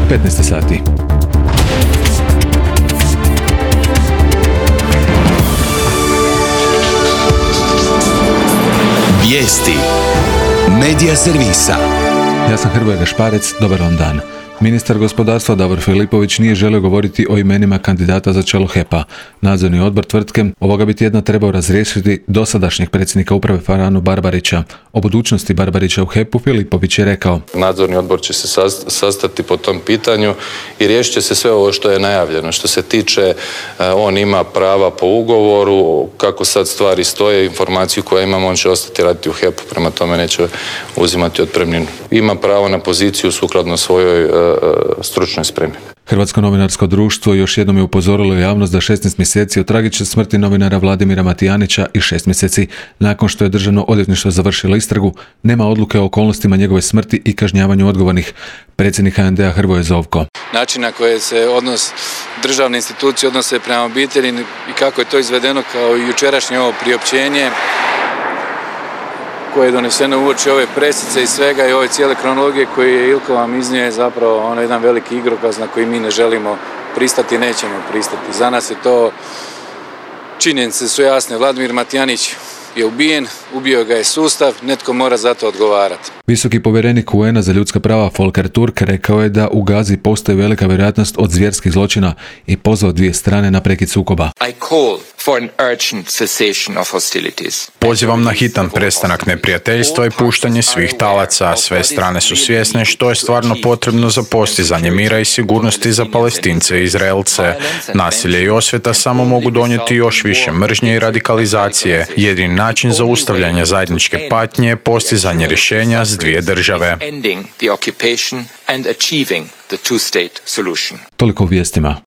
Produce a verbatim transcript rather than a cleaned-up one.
petnaest sati. Vijesti Medija servisa. Ja sam Hrvoje Gašparec, dobar vam dan. Ministar gospodarstva Davor Filipović nije želio govoriti o imenima kandidata za čelo H E P-a. Nadzorni odbor tvrtke ovoga bi tjedna trebao razriješiti dosadašnjeg predsjednika uprave Franu Barbarića. O budućnosti Barbarića u H E P-u Filipović je rekao: Nadzorni odbor će se sastati po tom pitanju i riješit će se sve ovo što je najavljeno. Što se tiče, on ima prava po ugovoru, kako sad stvari stoje, informaciju koju imamo, on će ostati raditi u H E P-u, prema tome neće uzimati otpremninu. Ima pravo na poziciju sukladno svojoj stručnoj spremi. Hrvatsko novinarsko društvo još jednom je upozorilo javnost da šesnaest mjeseci od tragične smrti novinara Vladimira Matijanića i šest mjeseci nakon što je državno odvjetništvo završilo istragu, nema odluke o okolnostima njegove smrti i kažnjavanju odgovornih. Predsjednik H N D-a Hrvoje Zovko: Način na koji se odnos državne institucije odnose prema obitelji i kako je to izvedeno kao i jučerašnje ovo priopćenje koje je doneseno uoči ove presice i svega i ove cijele kronologije koju je Ilko vam iznio, je zapravo ono jedan veliki igrokaz na koji mi ne želimo pristati i nećemo pristati. Za nas je to, činjenice su jasne, Vladimir Matijanić je ubijen, ubio ga je sustav, netko mora za to odgovarati. Visoki povjerenik U N A za ljudska prava Volker Turk rekao je da u Gazi postoji velika vjerojatnost od zvjerskih zločina i pozvao dvije strane na prekid sukoba. I call for an urgent cessation of hostilities. Pozivam na hitan prestanak neprijateljstva i puštanje svih talaca. Sve strane su svjesne što je stvarno potrebno za postizanje mira i sigurnosti za Palestince i Izraelce. Nasilje i osveta samo mogu donijeti još više mržnje i radikalizacije. Jedini način zaustavljanja zajedničke patnje je postizanje rješenja s dvije države. Toliko u vijestima.